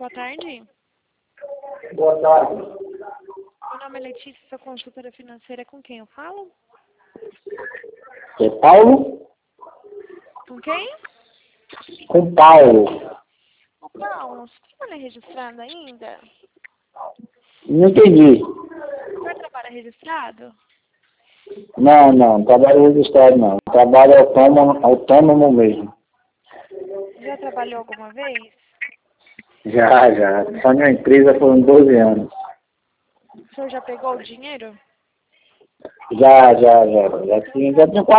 boa tarde. Boa tarde. Meu nome é Letícia, sou consultora financeira. Com quem eu falo? É Paulo? Com quem? Com Paulo. Ô, Paulo, você não é registrado ainda? Não entendi. Você trabalha registrado? Não trabalho registrado não. Trabalho autônomo mesmo. Já trabalhou alguma vez? Já. Só minha empresa foram 12 anos. O senhor já pegou o dinheiro? Já tinha